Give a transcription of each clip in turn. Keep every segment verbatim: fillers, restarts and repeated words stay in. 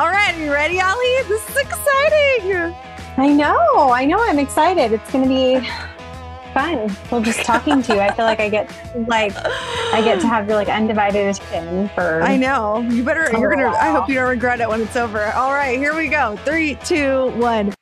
All right, are you ready, Allie? This is exciting. I know. I know. I'm excited. It's going to be fun. Well, just talking to you, I feel like I get like I get to have your like undivided attention for. I know. You better. You're gonna. While. I hope you don't regret it when it's over. All right, here we go. Three, two, one.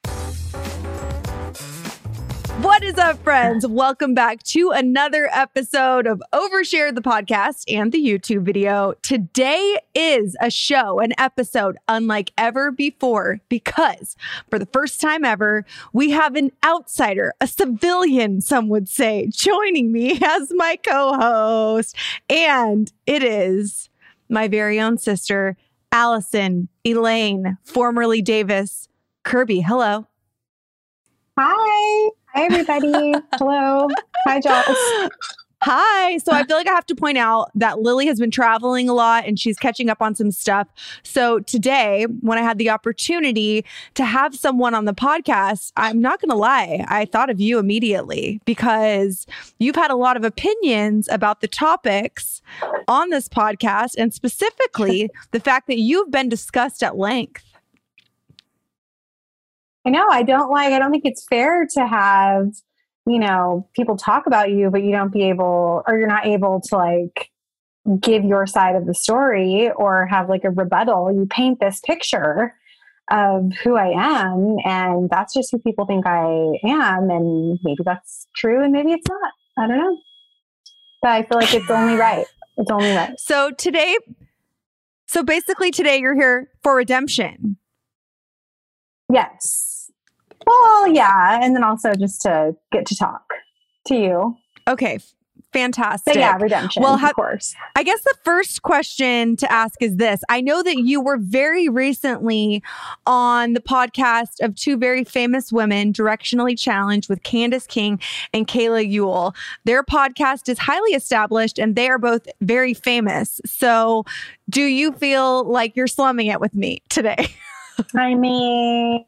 What is up, friends? Welcome back to another episode of Overshare the podcast and the YouTube video. Today is a show, an episode unlike ever before, because for the first time ever, we have an outsider, a civilian, some would say, joining me as my co-host. And it is my very own sister, Allison Elaine, formerly Davis Kirby. Hello. Hi. Hi, everybody. Hello. Hi, Joss. Hi. So I feel like I have to point out that Lily has been traveling a lot and she's catching up on some stuff. So today, when I had the opportunity to have someone on the podcast, I'm not going to lie, I thought of you immediately because you've had a lot of opinions about the topics on this podcast and specifically the fact that you've been discussed at length. I know. I don't like, I don't think it's fair to have, you know, people talk about you, but you don't be able, or you're not able to like give your side of the story or have like a rebuttal. You paint this picture of who I am, and that's just who people think I am. And maybe that's true and maybe it's not. I don't know. But I feel like it's only right. It's only right. So today, so basically today you're here for redemption. Yes. Well, yeah. And then also just to get to talk to you. Okay. Fantastic. So yeah, redemption, well, of course. I guess the first question to ask is this. I know that you were very recently on the podcast of two very famous women, Directionally Challenged, with Candace King and Kayla Ewell. Their podcast is highly established and they are both very famous. So do you feel like you're slumming it with me today? I mean,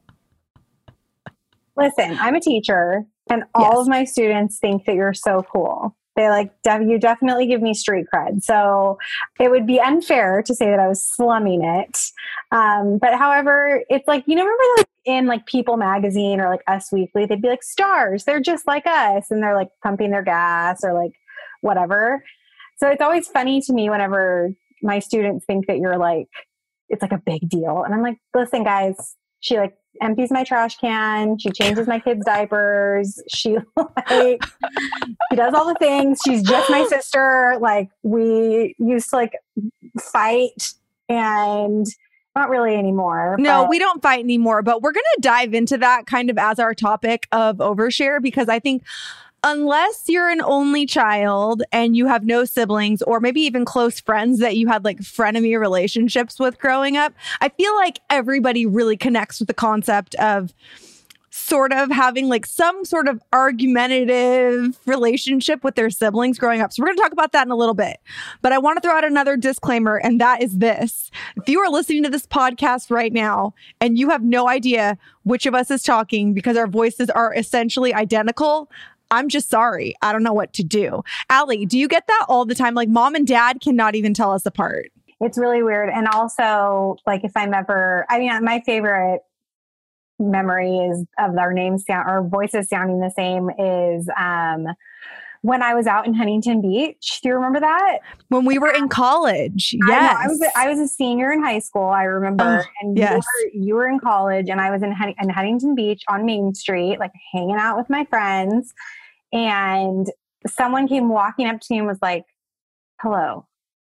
listen, I'm a teacher and all Yes. of my students think that you're so cool. They like, def- you definitely give me street cred. So it would be unfair to say that I was slumming it. Um, but however, it's like, you know, remember like in like People magazine or like Us Weekly, they'd be like stars. They're just like us. And they're like pumping their gas or like whatever. So it's always funny to me whenever my students think that you're like, it's like a big deal. And I'm like, listen, guys, she like empties my trash can. She changes my kids' diapers. She like, she does all the things. She's just my sister. Like we used to like fight and not really anymore. No, but- we don't fight anymore, but we're going to dive into that kind of as our topic of overshare, because I think unless you're an only child and you have no siblings or maybe even close friends that you had like frenemy relationships with growing up, I feel like everybody really connects with the concept of sort of having like some sort of argumentative relationship with their siblings growing up. So we're going to talk about that in a little bit. But I want to throw out another disclaimer, and that is this. If you are listening to this podcast right now and you have no idea which of us is talking because our voices are essentially identical, I'm just sorry. I don't know what to do. Allie, do you get that all the time? Like mom and dad cannot even tell us apart. It's really weird. And also like if I'm ever, I mean, my favorite memory is of our names sound or voices sounding the same is um, when I was out in Huntington Beach. Do you remember that? When we were in college. I, Yes. know, I was a, I was a senior in high school, I remember. Oh, and yes. you, were, you were in college and I was in, Hun- in Huntington Beach on Main Street, like hanging out with my friends. And someone came walking up to me and was like, hello,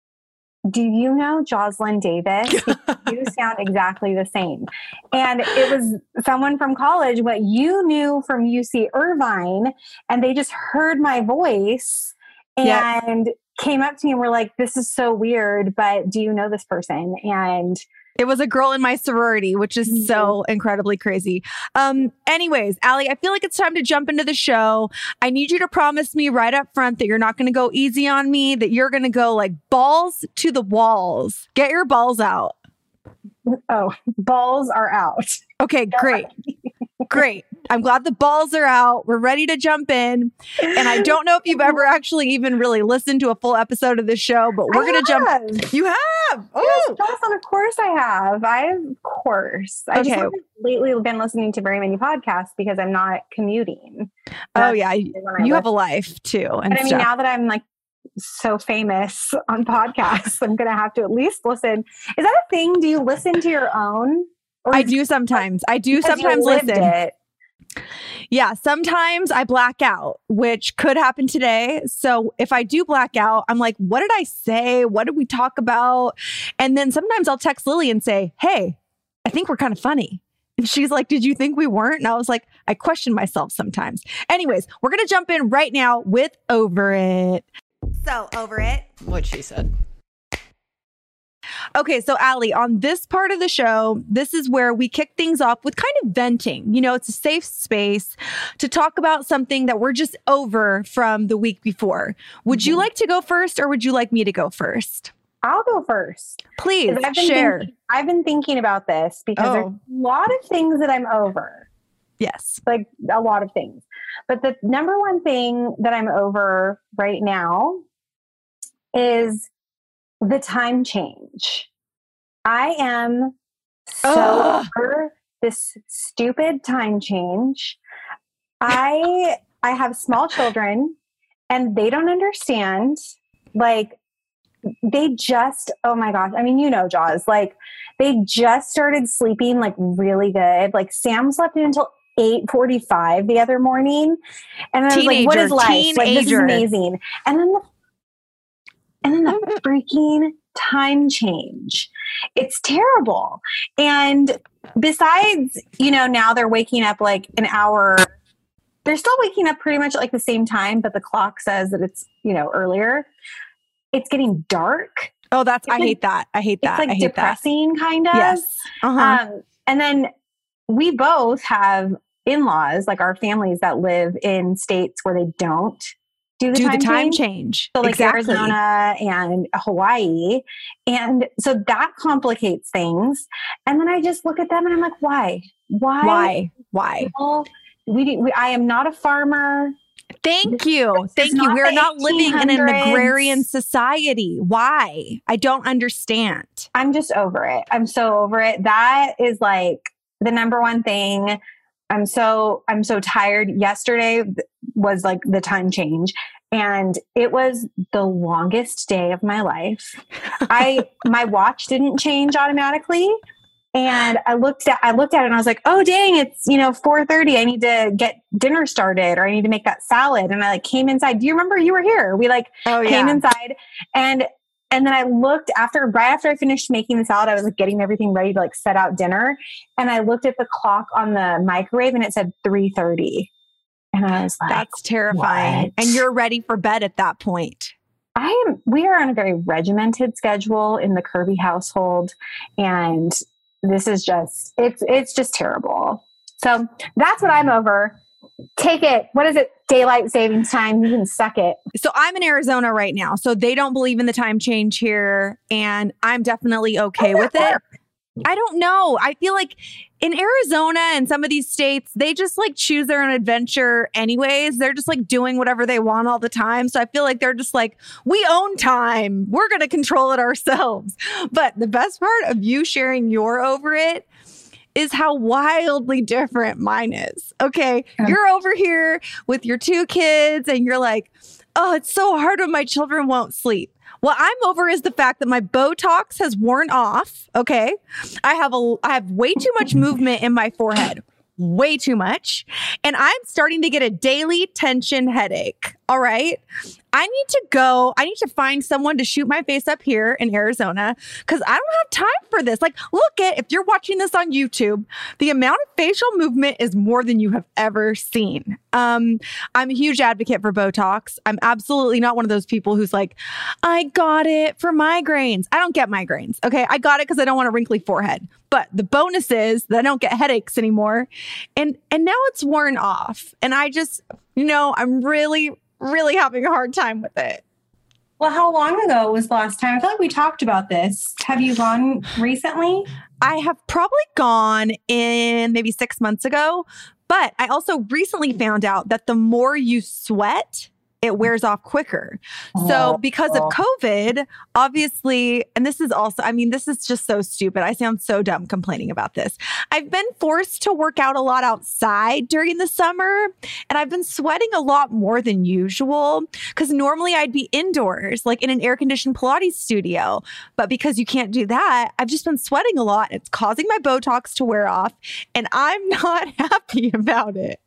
do you know Jocelyn Davis? You sound exactly the same. And it was someone from college, what you knew from U C Irvine, and they just heard my voice and yep. came up to me and were like, this is so weird, but do you know this person? And it was a girl in my sorority, which is mm-hmm. so incredibly crazy. Um, anyways, Allie, I feel like it's time to jump into the show. I need you to promise me right up front that you're not going to go easy on me, that you're going to go like balls to the walls. Get your balls out. Oh, balls are out. Okay, great. Great. I'm glad the balls are out. We're ready to jump in. And I don't know if you've ever actually even really listened to a full episode of this show, but we're going to jump. You have? Oh, yes, of course I have. I of course. I okay. just haven't lately been listening to very many podcasts because I'm not commuting. That's oh yeah, you listen. have a life too. And but I mean, stuff. Now that I'm like so famous on podcasts, I'm going to have to at least listen. Is that a thing? Do you listen to your own? I do sometimes. I do sometimes listen. It. Yeah, sometimes I black out, which could happen today. So if I do black out, I'm like, what did I say? What did we talk about? And then sometimes I'll text Lily and say, hey, I think we're kind of funny. And she's like, did you think we weren't? And I was like, I question myself sometimes. Anyways, we're going to jump in right now with Over It. So, Over It. What she said. Okay, so Allie, on this part of the show, this is where we kick things off with kind of venting. You know, it's a safe space to talk about something that we're just over from the week before. Would mm-hmm. you like to go first or would you like me to go first? I'll go first. Please I've share. Thinking, I've been thinking about this because oh. there's a lot of things that I'm over. Yes. Like a lot of things. But the number one thing that I'm over right now is the time change. I am so Ugh. over this stupid time change. I I have small children and they don't understand. Like they just, oh my gosh. I mean, you know, Jaws, like they just started sleeping like really good. Like Sam slept until eight forty-five the other morning. And I was teenager, like, what is life? Teenager. Like this is amazing. And then the And then the freaking time change. It's terrible. And besides, you know, now they're waking up like an hour. They're still waking up pretty much at like the same time, but the clock says that it's, you know, earlier. It's getting dark. Oh, that's, it's I like, hate that. I hate that. It's like I hate depressing that. kind of. Yes. Uh-huh. Um, and then we both have in-laws, like our families that live in states where they don't do the, do time, the time change. change. So like exactly. Arizona and Hawaii. And so that complicates things. And then I just look at them and I'm like, why? Why? Why? Why? Well, we, we, I am not a farmer. Thank you. Thank you. We're not living in an agrarian society. Why? I don't understand. I'm just over it. I'm so over it. That is like the number one thing. I'm so, I'm so tired. Yesterday was like the time change and it was the longest day of my life. I, my watch didn't change automatically. And I looked at, I looked at it and I was like, oh dang, it's, you know, four thirty. I need to get dinner started or I need to make that salad. And I like came inside. Do you remember you were here? We like oh, yeah. came inside and, and then I looked after, right after I finished making the salad, I was like getting everything ready to like set out dinner. And I looked at the clock on the microwave and it said three thirty. And I was like, that's terrifying. What? And you're ready for bed at that point. I am, we are on a very regimented schedule in the Kirby household. And this is just, it's, it's just terrible. So that's what I'm over. Take it. What is it? Daylight savings time. You can suck it. So I'm in Arizona right now. So they don't believe in the time change here. And I'm definitely okay with it. I don't know. I feel like in Arizona and some of these states, they just like choose their own adventure anyways. They're just like doing whatever they want all the time. So I feel like they're just like, we own time. We're going to control it ourselves. But the best part of you sharing your over it is how wildly different mine is. Okay. Yeah. You're over here with your two kids and you're like, oh, it's so hard when my children won't sleep. What I'm over is the fact that my Botox has worn off. Okay. I have a, I have way too much movement in my forehead. Way too much. And I'm starting to get a daily tension headache. All right. I need to go. I need to find someone to shoot my face up here in Arizona because I don't have time for this. Like, look at, if you're watching this on YouTube, the amount of facial movement is more than you have ever seen. Um, I'm a huge advocate for Botox. I'm absolutely not one of those people who's like, I got it for migraines. I don't get migraines. Okay. I got it because I don't want a wrinkly forehead. But the bonus is that I don't get headaches anymore. And, and now it's worn off. And I just, you know, I'm really, really having a hard time with it. Well, how long ago was the last time? I feel like we talked about this. Have you gone recently? I have probably gone in maybe six months ago, But I also recently found out that the more you sweat, it wears off quicker. So because of COVID, obviously, and this is also, I mean, this is just so stupid. I sound so dumb complaining about this. I've been forced to work out a lot outside during the summer, and I've been sweating a lot more than usual because normally I'd be indoors, like in an air-conditioned Pilates studio. But because you can't do that, I've just been sweating a lot. It's causing my Botox to wear off, and I'm not happy about it.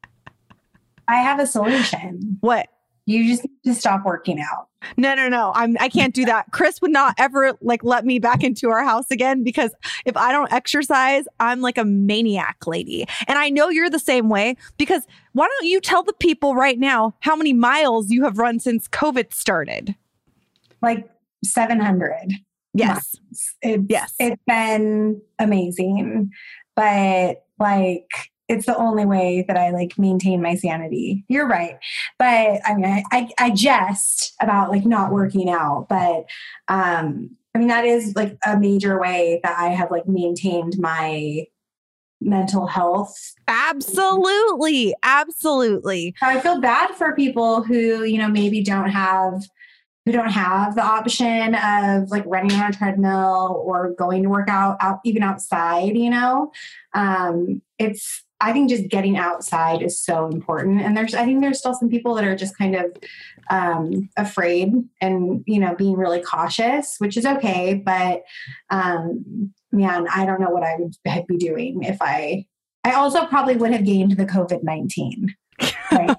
I have a solution. What? You just need to stop working out. No, no, no. I'm, I can't do that. Chris would not ever like let me back into our house again because if I don't exercise, I'm like a maniac lady. And I know you're the same way because why don't you tell the people right now how many miles you have run since COVID started? Like seven hundred. Yes. It's, yes. It's been amazing. But like, it's the only way that I like maintain my sanity. You're right. But I mean, I, I, I jest about like not working out, but um, I mean, that is like a major way that I have like maintained my mental health. Absolutely. Absolutely. I feel bad for people who, you know, maybe don't have who don't have the option of like running on a treadmill or going to work out, out even outside, you know, um, it's, I think just getting outside is so important. And there's, I think there's still some people that are just kind of um, afraid and, you know, being really cautious, which is okay. But um, man, I don't know what I would I'd be doing if I, I also probably would have gained the COVID nineteen. Right.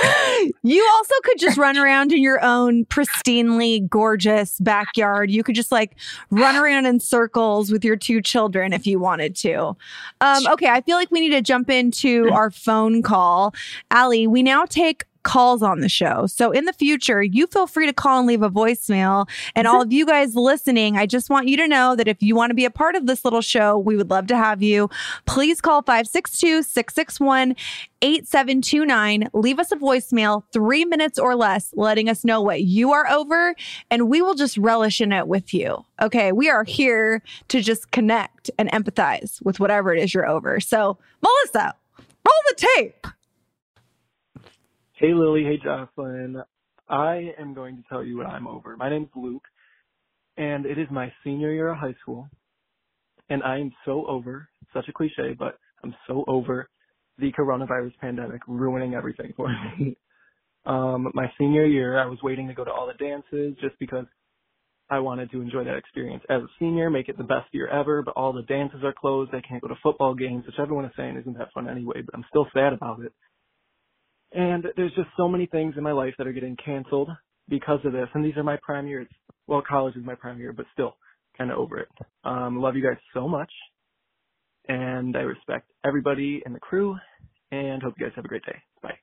You also could just run around in your own pristinely gorgeous backyard. You could just like run around in circles with your two children if you wanted to. Um, okay, I feel like we need to jump into our phone call. Allie, we now take calls on the show. So in the future, you feel free to call and leave a voicemail. And all of you guys listening, I just want you to know that if you want to be a part of this little show, we would love to have you. Please call five six two, six six one, eight seven two nine. Leave us a voicemail, three minutes or less, letting us know what you are over, and we will just relish in it with you. Okay, we are here to just connect and empathize with whatever it is you're over. So, Melissa, roll the tape. Hey, Lily. Hey, Jocelyn. I am going to tell you what I'm over. My name's Luke, and it is my senior year of high school, and I am so over, such a cliche, but I'm so over the coronavirus pandemic ruining everything for me. um, my senior year, I was waiting to go to all the dances just because I wanted to enjoy that experience as a senior, make it the best year ever, but all the dances are closed. I can't go to football games, which everyone is saying isn't that fun anyway, but I'm still sad about it. And there's just so many things in my life that are getting canceled because of this. And these are my prime years. Well, college is my prime year, but still kind of over it. Um, love you guys so much. And I respect everybody in the crew and hope you guys have a great day. Bye.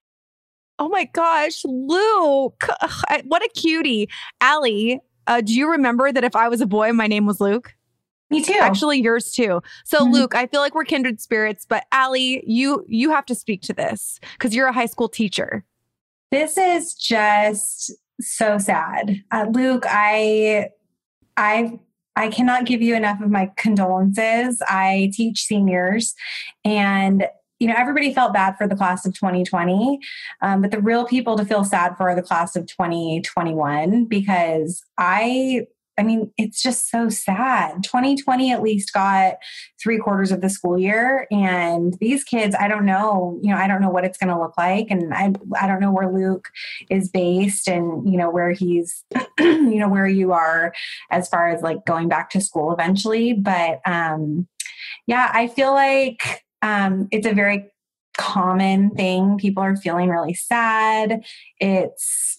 Oh my gosh, Luke. Ugh, what a cutie. Allie, uh, do you remember that if I was a boy, my name was Luke? Me too. Actually, yours too. So, Mm-hmm. Luke, I feel like we're kindred spirits, but Allie, you you have to speak to this because you're a high school teacher. This is just so sad. Uh, Luke, I, I, I cannot give you enough of my condolences. I teach seniors, and you know, everybody felt bad for the class of twenty twenty, um, but the real people to feel sad for are the class of twenty twenty-one, because I, I mean, it's just so sad. twenty twenty at least got three quarters of the school year, and these kids, I don't know, you know, I don't know what it's going to look like. And I, I don't know where Luke is based and, you know, where he's, you know, where you are as far as like going back to school eventually. But, um, yeah, I feel like, um, it's a very common thing. People are feeling really sad. It's,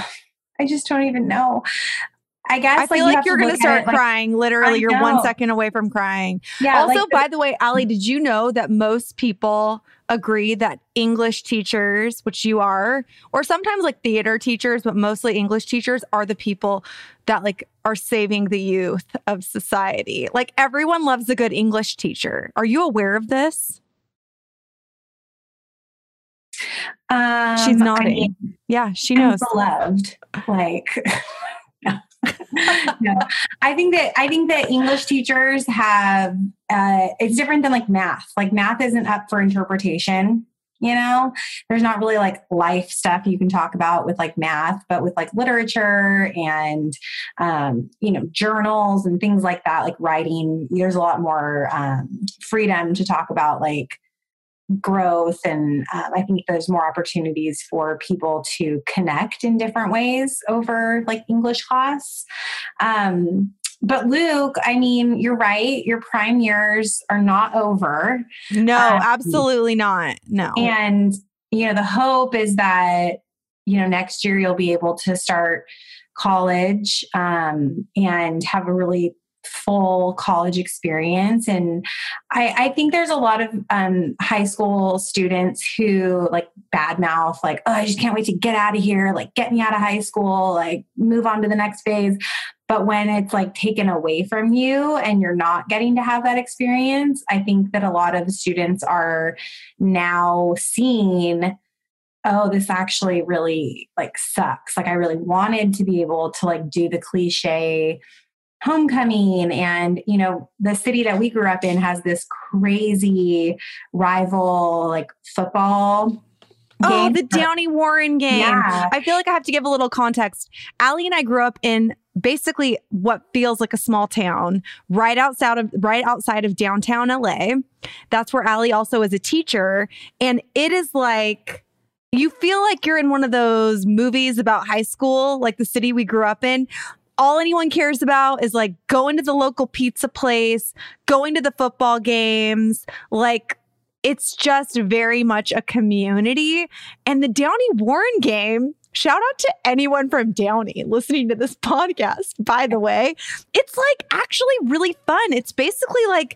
I just don't even know. I guess I feel like, like you you're going to start like, crying. Literally, you're one second away from crying. Yeah. Also, like, by the way, Allie, did you know that most people agree that English teachers, which you are, or sometimes like theater teachers, but mostly English teachers, are the people that like are saving the youth of society? Like everyone loves a good English teacher. Are you aware of this? Um, She's nodding. I mean, yeah, she knows. beloved. Like, No, I think that I think that English teachers have uh, it's different than like math. Like math isn't up for interpretation. You know, there's not really like life stuff you can talk about with like math, but with like literature and um, you know, journals and things like that, like writing, there's a lot more um, freedom to talk about like growth, and um, I think there's more opportunities for people to connect in different ways over like English class. Um, but Luke, I mean, you're right. Your prime years are not over. No, um, absolutely not. No. And, you know, the hope is that, you know, next year you'll be able to start college um, and have a really full college experience. And I, I think there's a lot of um, high school students who like badmouth, like, oh, I just can't wait to get out of here. Like, get me out of high school, like move on to the next phase. But when it's like taken away from you and you're not getting to have that experience, I think that a lot of students are now seeing, oh, this actually really like sucks. Like I really wanted to be able to like do the cliche homecoming, and you know, the city that we grew up in has this crazy rival like football Oh, game. the Downey Warren game. Yeah. I feel like I have to give a little context. Allie and I grew up in basically what feels like a small town right outside of right outside of downtown L A. That's where Allie also is a teacher, and it is like you feel like you're in one of those movies about high school, like the city we grew up in. All anyone cares about is like going to the local pizza place, going to the football games. Like it's just very much a community. And the Downey Warren game, shout out to anyone from Downey listening to this podcast, by the way. It's like actually really fun. It's basically like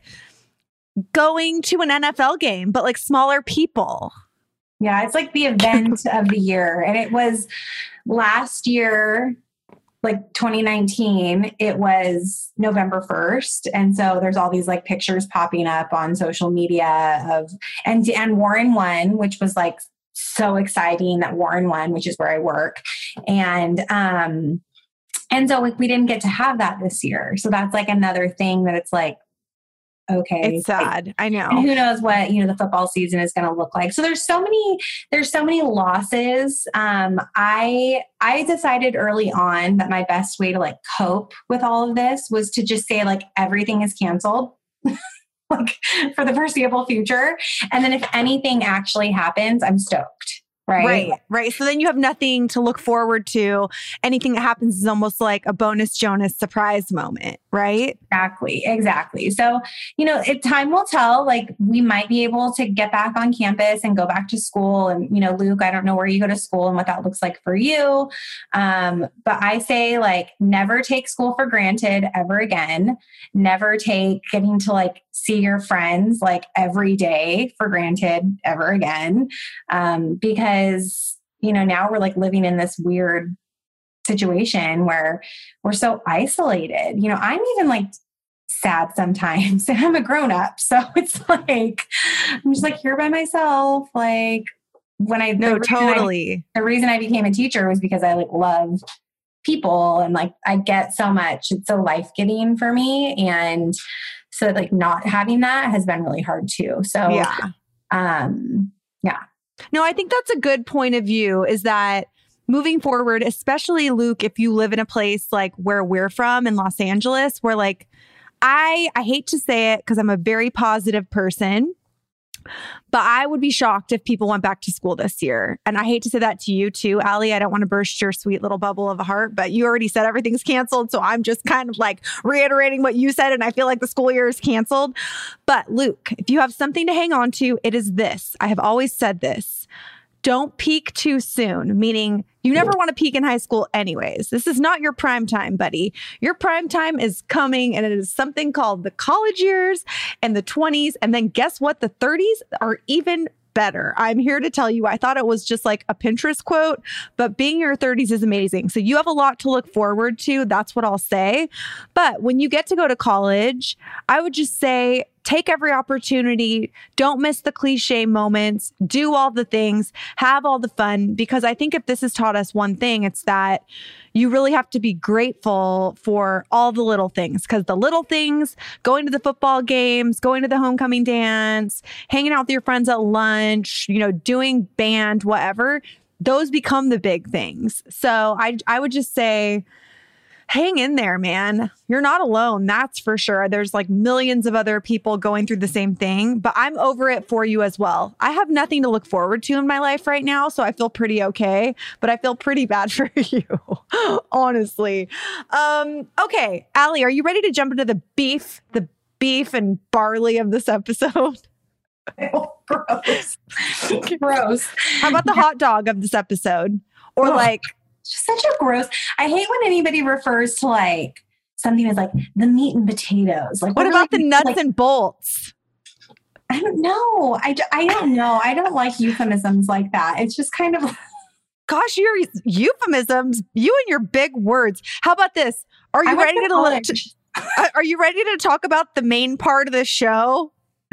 going to an N F L game, but like smaller people. Yeah, it's like the event of the year. And it was last year, like twenty nineteen, it was November first. And so there's all these like pictures popping up on social media of, and, and Warren won, which was like so exciting that Warren won, which is where I work. And, um, and so like, we didn't get to have that this year. So that's like another thing that it's like, okay. It's sad. Like, I know. And who knows what, you know, the football season is going to look like. So there's so many, there's so many losses. Um, I, I decided early on that my best way to like cope with all of this was to just say like, everything is canceled like for the foreseeable future. And then if anything actually happens, I'm stoked. Right. Right. Right. So then you have nothing to look forward to. Anything that happens is almost like a bonus Jonas surprise moment. Right. Exactly. Exactly. So, you know, it, time will tell, like we might be able to get back on campus and go back to school. And, you know, Luke, I don't know where you go to school and what that looks like for you. Um, but I say like, never take school for granted ever again. Never take getting to like see your friends like every day for granted ever again. Um, because, you know, now we're like living in this weird situation where we're so isolated. You know, I'm even like sad sometimes and I'm a grown up. So it's like, I'm just like here by myself. Like when I, no, the totally. I, the reason I became a teacher was because I like love people and like, I get so much, it's so life-giving for me. And so like not having that has been really hard too. So yeah. Um, yeah. No, I think that's a good point of view is that moving forward, especially Luke, if you live in a place like where we're from in Los Angeles, where like, I, I hate to say it because I'm a very positive person, but I would be shocked if people went back to school this year. And I hate to say that to you too, Allie. I don't want to burst your sweet little bubble of a heart, but you already said everything's canceled. So I'm just kind of like reiterating what you said. And I feel like the school year is canceled. But Luke, if you have something to hang on to, it is this. I have always said this. Don't peak too soon, meaning you never want to peak in high school anyways. This is not your prime time, buddy. Your prime time is coming, and it is something called the college years and the twenties. And then guess what? The thirties are even better. I'm here to tell you, I thought it was just like a Pinterest quote, but being in your thirties is amazing. So you have a lot to look forward to. That's what I'll say. But when you get to go to college, I would just say, take every opportunity. Don't miss the cliche moments. Do all the things. Have all the fun. Because I think if this has taught us one thing, it's that you really have to be grateful for all the little things. Because the little things, going to the football games, going to the homecoming dance, hanging out with your friends at lunch, you know, doing band, whatever, those become the big things. So I, I would just say, hang in there, man. You're not alone. That's for sure. There's like millions of other people going through the same thing, but I'm over it for you as well. I have nothing to look forward to in my life right now, so I feel pretty okay, but I feel pretty bad for you, honestly. Um, okay, Allie, are you ready to jump into the beef, the beef and barley of this episode? Oh, gross. Gross. How about the hot dog of this episode? Or oh. like, Just such a gross. I hate when anybody refers to like something as like the meat and potatoes. Like, what, what about really, the nuts like, and bolts? I don't know. I, I don't know. I don't like euphemisms like that. It's just kind of. Gosh, your euphemisms, you and your big words. How about this? Are you ready to, to Are you ready to talk about the main part of the show?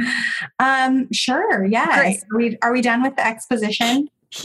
Um, sure. Yes. Are we, are we done with the exposition?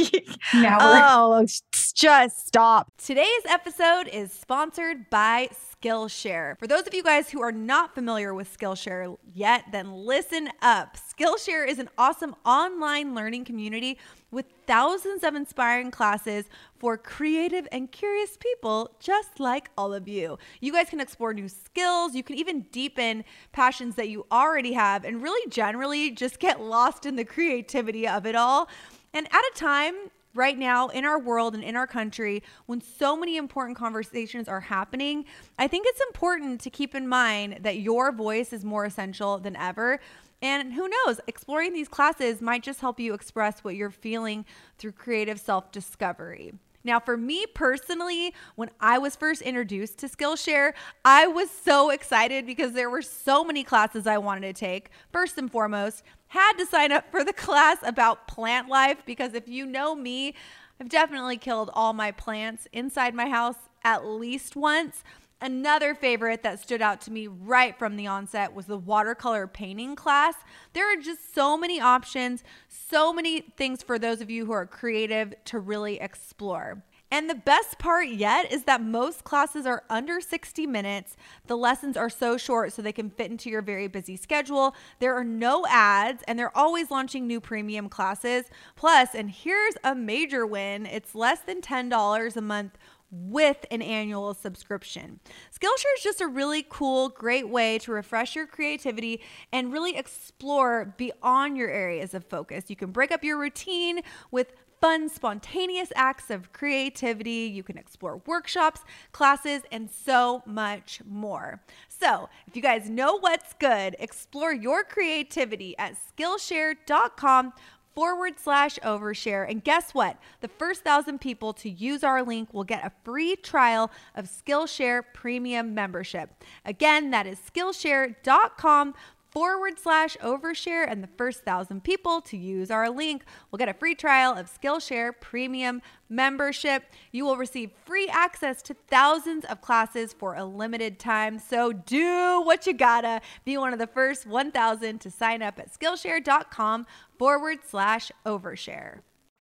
Now oh, just stop. Today's episode is sponsored by Skillshare. For those of you guys who are not familiar with Skillshare yet, then listen up. Skillshare is an awesome online learning community with thousands of inspiring classes for creative and curious people just like all of you. You guys can explore new skills. You can even deepen passions that you already have and really generally just get lost in the creativity of it all. And at a time right now in our world and in our country, when so many important conversations are happening, I think it's important to keep in mind that your voice is more essential than ever. And who knows, exploring these classes might just help you express what you're feeling through creative self-discovery. Now, for me personally, when I was first introduced to Skillshare, I was so excited because there were so many classes I wanted to take. First and foremost, had to sign up for the class about plant life because if you know me, I've definitely killed all my plants inside my house at least once. Another favorite that stood out to me right from the onset was the watercolor painting class. There are just so many options, so many things for those of you who are creative to really explore. And the best part yet is that most classes are under sixty minutes. The lessons are so short so they can fit into your very busy schedule. There are no ads and they're always launching new premium classes. Plus, and here's a major win, it's less than ten dollars a month with an annual subscription. Skillshare is just a really cool, great way to refresh your creativity and really explore beyond your areas of focus. You can break up your routine with fun, spontaneous acts of creativity. You can explore workshops, classes, and so much more. So if you guys know what's good, explore your creativity at Skillshare.com forward slash overshare. And guess what? The first thousand people to use our link will get a free trial of Skillshare Premium membership. Again, that is Skillshare.com forward slash overshare. And the first thousand people to use our link will get a free trial of Skillshare Premium membership. You will receive free access to thousands of classes for a limited time. So do what you gotta. Be one of the first one thousand to sign up at Skillshare.com forward slash overshare.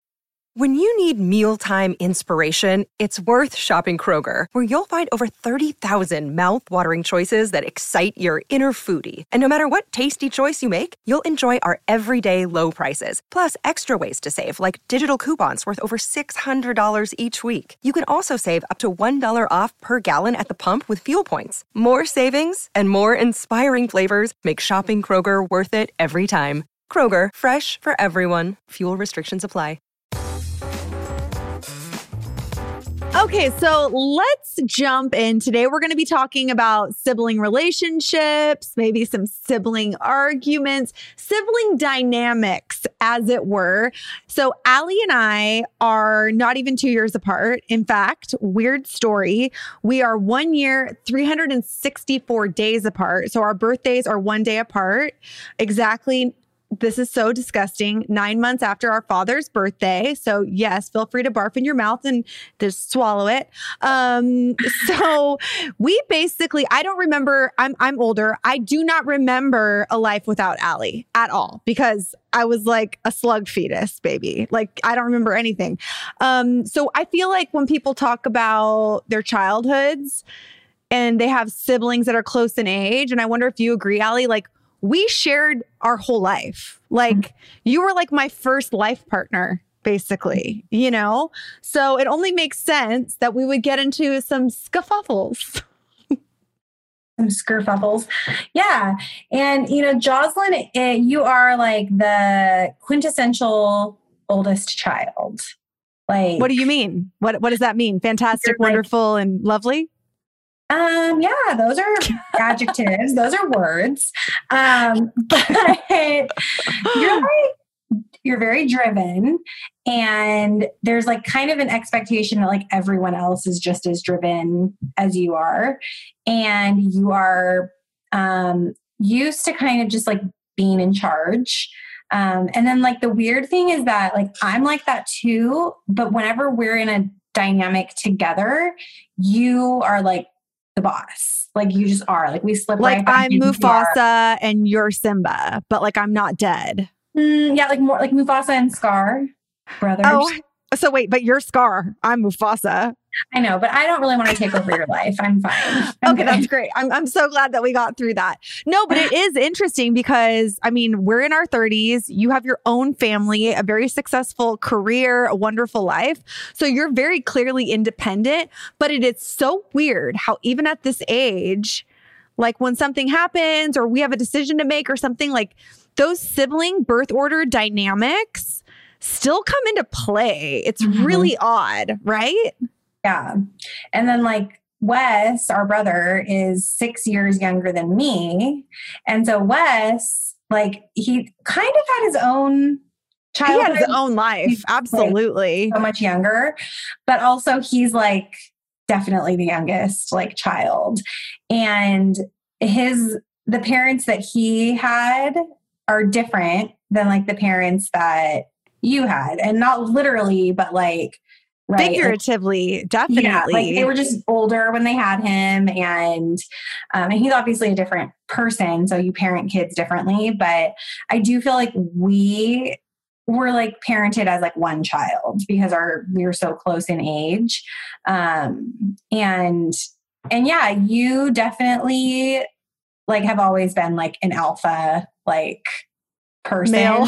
When you need mealtime inspiration, it's worth shopping Kroger, where you'll find over thirty thousand mouth-watering choices that excite your inner foodie. And no matter what tasty choice you make, you'll enjoy our everyday low prices, plus extra ways to save, like digital coupons worth over six hundred dollars each week. You can also save up to one dollar off per gallon at the pump with fuel points. More savings and more inspiring flavors make shopping Kroger worth it every time. Kroger, fresh for everyone. Fuel restrictions apply. Okay, so let's jump in. Today we're going to be talking about sibling relationships, maybe some sibling arguments, sibling dynamics, as it were. So Allie and I are not even two years apart. In fact, weird story, we are one year, three hundred sixty-four days apart. So our birthdays are one day apart. Exactly this is so disgusting. Nine months after our father's birthday. So yes, feel free to barf in your mouth and just swallow it. Um, so we basically, I don't remember, I'm, I'm older. I do not remember a life without Allie at all because I was like a slug fetus baby. Like I don't remember anything. Um, so I feel like when people talk about their childhoods and they have siblings that are close in age, and I wonder if you agree, Allie, like we shared our whole life. Like mm-hmm. you were like my first life partner, basically, you know? So it only makes sense that we would get into some scuffles. Some skerfuffles. Yeah. And, you know, Jocelyn, uh, you are like the quintessential oldest child. Like, what do you mean? What, what does that mean? Fantastic, wonderful, like, and lovely? Um, yeah, those are adjectives. Those are words. Um, but you're like, you're very driven, and there's like kind of an expectation that like everyone else is just as driven as you are. And you are, um, used to kind of just like being in charge. Um, and then like the weird thing is that like, I'm like that too, but whenever we're in a dynamic together, you are like the boss. Like you just are. Like we slip like right I'm Mufasa and you're Simba, but like I'm not dead. Mm, yeah, like more like Mufasa and Scar brothers. Oh, so wait, but you're Scar. I'm Mufasa. I know, but I don't really want to take over your life. I'm fine. I'm okay, good. That's great. I'm I'm so glad that we got through that. No, but it is interesting because I mean, we're in our thirties. You have your own family, a very successful career, a wonderful life. So you're very clearly independent, but it is so weird how even at this age, like when something happens or we have a decision to make or something, like those sibling birth order dynamics still come into play. It's mm-hmm. really odd, right? Yeah. And then like Wes, our brother, is six years younger than me. And so Wes, like he kind of had his own childhood. He had his own life. He's absolutely. Like so much younger. But also he's like definitely the youngest like child. And his, the parents that he had are different than like the parents that you had. And not literally, but like, right? Figuratively, like, definitely. Yeah, like they were just older when they had him, and um, and he's obviously a different person, so you parent kids differently. But I do feel like we were like parented as like one child because our we were so close in age, um, and and yeah, you definitely like have always been like an alpha like person. Male.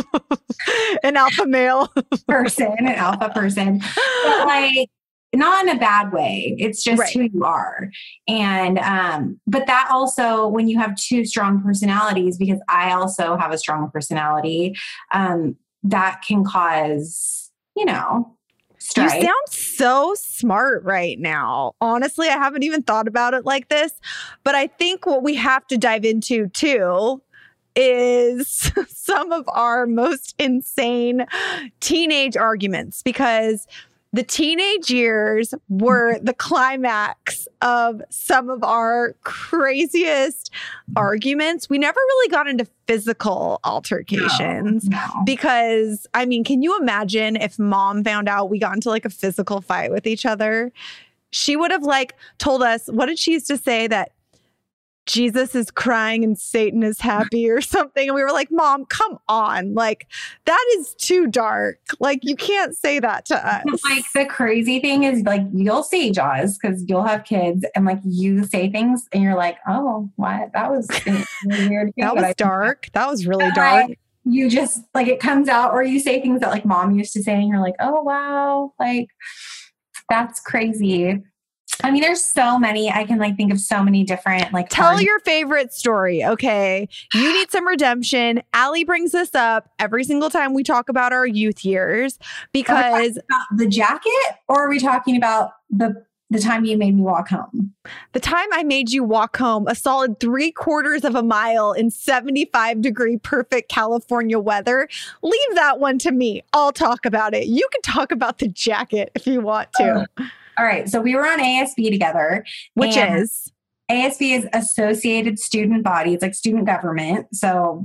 An alpha male person, an alpha person, but like not in a bad way. It's just right. who you are. And, um, but that also, when you have two strong personalities, because I also have a strong personality, um, that can cause, you know, strife. You sound so smart right now. Honestly, I haven't even thought about it like this, but I think what we have to dive into too is some of our most insane teenage arguments, because the teenage years were the climax of some of our craziest arguments. We never really got into physical altercations no, no. because, I mean, can you imagine if mom found out we got into like a physical fight with each other? She would have like told us, what did she used to say, that Jesus is crying and Satan is happy or something. And we were like, Mom, come on. Like, that is too dark. Like, you can't say that to us. Like, the crazy thing is, like, you'll see Jaws because you'll have kids and, like, you say things and you're like, oh, what? That was weird. That was dark. That was really dark. Like, you just, like, it comes out, or you say things that, like, Mom used to say and you're like, oh, wow. Like, that's crazy. I mean, there's so many. I can like think of so many different like. Tell your favorite story. Okay. You need some redemption. Allie brings this up every single time we talk about our youth years because about the jacket, or are we talking about the the time you made me walk home? The time I made you walk home a solid three quarters of a mile in seventy-five degree perfect California weather. Leave that one to me. I'll talk about it. You can talk about the jacket if you want to. Uh, All right. So we were on A S B together. Which is? A S B is Associated Student Body. It's like student government. So if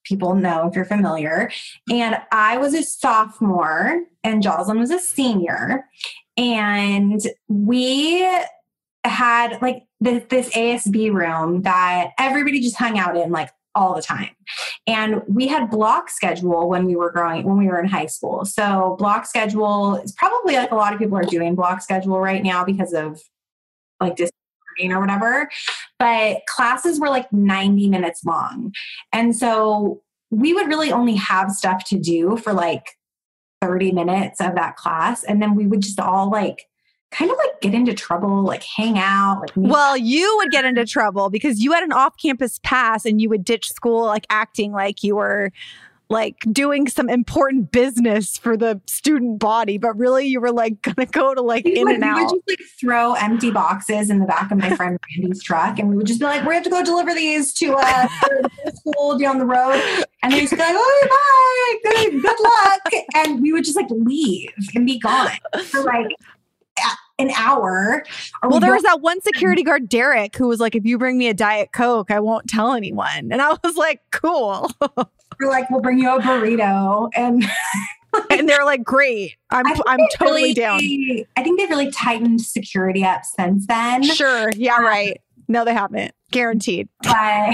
people know if you're familiar. And I was a sophomore and Jocelyn was a senior. And we had like this, this A S B room that everybody just hung out in like all the time. And we had block schedule when we were growing, when we were in high school. So block schedule is probably like a lot of people are doing block schedule right now because of like distance learning or whatever. But classes were like ninety minutes long. And so we would really only have stuff to do for like thirty minutes of that class. And then we would just all like kind of like get into trouble, like hang out. Like well, you would get into trouble because you had an off-campus pass and you would ditch school like acting like you were like doing some important business for the student body, but really you were like gonna go to like we in would, and we out. would just like throw empty boxes in the back of my friend Randy's truck, and we would just be like, "We have to go deliver these to uh to school down the road," and they just be like, "Oh, bye, good, good luck," and we would just like leave and be gone for like an hour. Well, there was that one security guard, Derek, who was like, if you bring me a Diet Coke, I won't tell anyone. And I was like, cool. We're like, we'll bring you a burrito. And and they're like, great. I'm I'm totally really, down. I think they've really tightened security up since then. Sure. Yeah, right. No, they haven't. Guaranteed. But,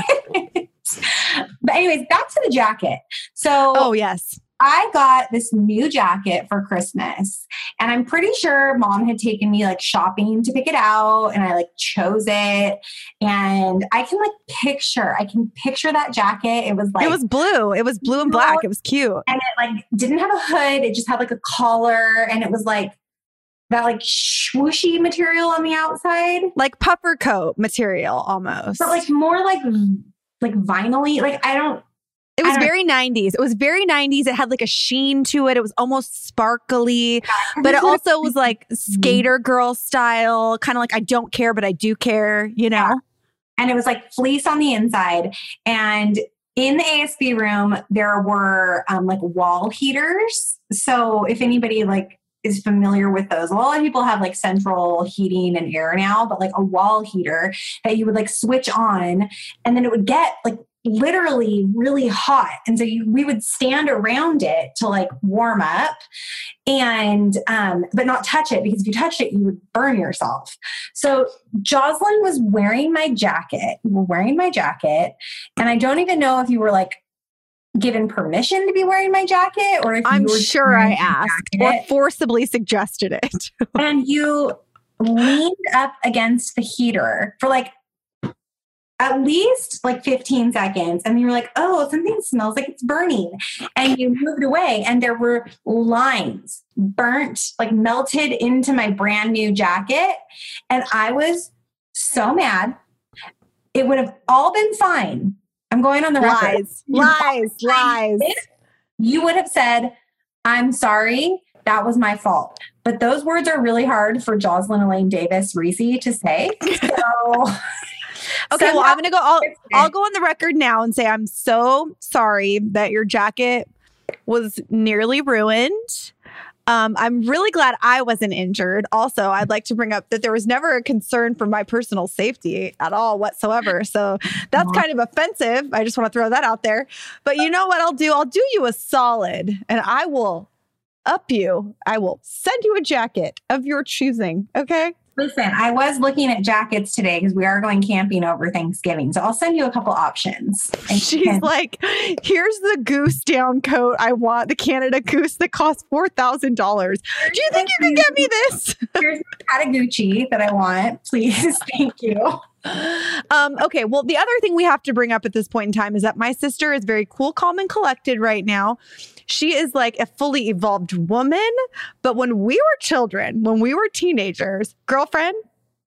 but anyways, back to the jacket. So oh, yes. I got this new jacket for Christmas, and I'm pretty sure mom had taken me like shopping to pick it out, and I like chose it, and I can like picture, I can picture that jacket. It was like, it was blue. It was blue and black. It was cute. And it like didn't have a hood. It just had like a collar, and it was like that like swooshy material on the outside. Like puffer coat material almost. But like more like, like vinyl-y. Like I don't, It was very nineties. It was very nineties. It had like a sheen to it. It was almost sparkly, but it also was like skater girl style, kind of like I don't care, but I do care, you know? Yeah. And it was like fleece on the inside. And in the A S B room, there were um, like wall heaters. So if anybody like is familiar with those, a lot of people have like central heating and air now, but like a wall heater that you would like switch on, and then it would get like literally really hot. And so you, we would stand around it to like warm up and, um, but not touch it, because if you touched it, you would burn yourself. So Jocelyn was wearing my jacket. You were wearing my jacket. And I don't even know if you were like given permission to be wearing my jacket, or if I'm you were sure I asked or forcibly suggested it. And you leaned up against the heater for like at least like fifteen seconds. And you were like, oh, something smells like it's burning. And you moved away, and there were lines burnt, like melted into my brand new jacket. And I was so mad. It would have all been fine. I'm going on the record. Lies, lies, lies. You would have said, I'm sorry. That was my fault. But those words are really hard for Jocelyn Elaine Davis Reese to say. So... Okay, well, I'm going to go, I'll, I'll go on the record now and say I'm so sorry that your jacket was nearly ruined. Um, I'm really glad I wasn't injured. Also, I'd like to bring up that there was never a concern for my personal safety at all whatsoever. So that's kind of offensive. I just want to throw that out there. But you know what I'll do? I'll do you a solid, and I will up you. I will send you a jacket of your choosing. Okay? Listen, I was looking at jackets today because we are going camping over Thanksgiving. So I'll send you a couple options. And she's can- like, here's the goose down coat I want, the Canada Goose that costs four thousand dollars. Do you think you can get me this? Here's the Patagucci that I want. Please. Thank you. Um, okay, well, the other thing we have to bring up at this point in time is that my sister is very cool, calm, and collected right now. She is like a fully evolved woman. But when we were children, when we were teenagers, girlfriend,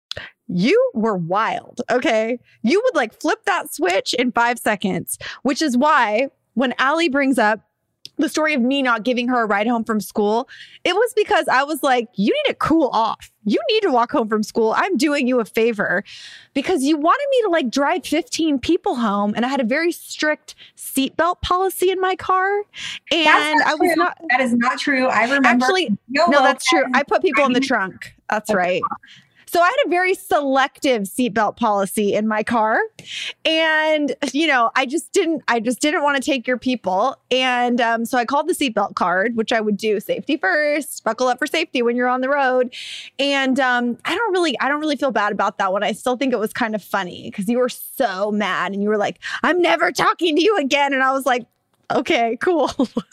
you were wild, okay? You would like flip that switch in five seconds, which is why when Allie brings up the story of me not giving her a ride home from school, it was because I was like, you need to cool off. You need to walk home from school. I'm doing you a favor, because you wanted me to like drive fifteen people home. And I had a very strict seatbelt policy in my car. And I was true. not. That is not true. I remember. Actually, no, that's true. I put people in the trunk. That's right. So I had a very selective seatbelt policy in my car. And, you know, I just didn't, I just didn't want to take your people. And um, so I called the seatbelt card, which I would do safety first, buckle up for safety when you're on the road. And um, I don't really, I don't really feel bad about that one. I still think it was kind of funny because you were so mad and you were like, I'm never talking to you again. And I was like, okay, cool.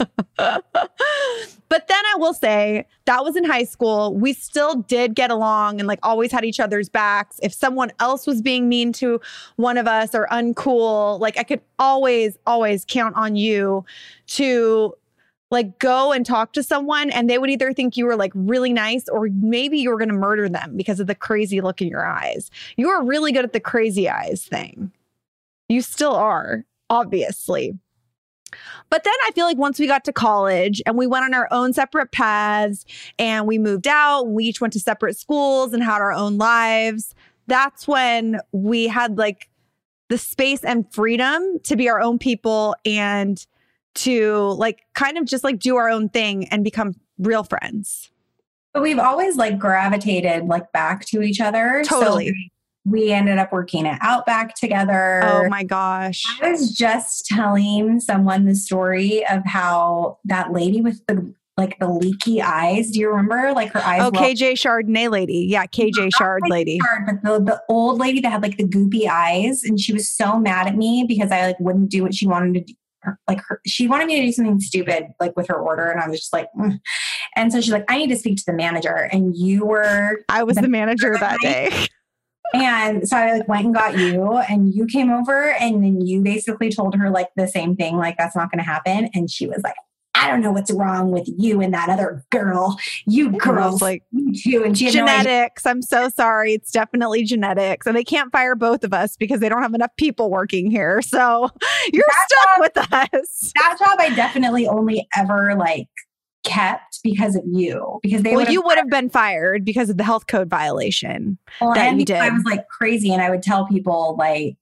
But then I will say that was in high school. We still did get along and like always had each other's backs. If someone else was being mean to one of us or uncool, like I could always, always count on you to like go and talk to someone and they would either think you were like really nice or maybe you were going to murder them because of the crazy look in your eyes. You were really good at the crazy eyes thing. You still are, obviously. But then I feel like once we got to college and we went on our own separate paths and we moved out, we each went to separate schools and had our own lives. That's when we had like the space and freedom to be our own people and to like kind of just like do our own thing and become real friends. But we've always like gravitated like back to each other. Totally. So we ended up working at Outback together. Oh my gosh. I was just telling someone the story of how that lady with the like the leaky eyes. Do you remember? Like her eyes. Oh, K J Chardonnay lady. Yeah, K J Chard lady. But the, the old lady that had like the goopy eyes, and she was so mad at me because I like wouldn't do what she wanted to do. Like her, she wanted me to do something stupid, like with her order, and I was just like, mm. And so she's like, I need to speak to the manager, and you were. I was the, the manager that day. And so I like went and got you and you came over and then you basically told her like the same thing, like that's not going to happen. And she was like, I don't know what's wrong with you and that other girl. You girls like you and she had genetics. No I'm so sorry. It's definitely genetics. And they can't fire both of us because they don't have enough people working here. So you're that stuck job, with us. That job I definitely only ever like kept because of you, because they well, you would have been fired because of the health code violation well, that and you did. I was like crazy, and I would tell people like,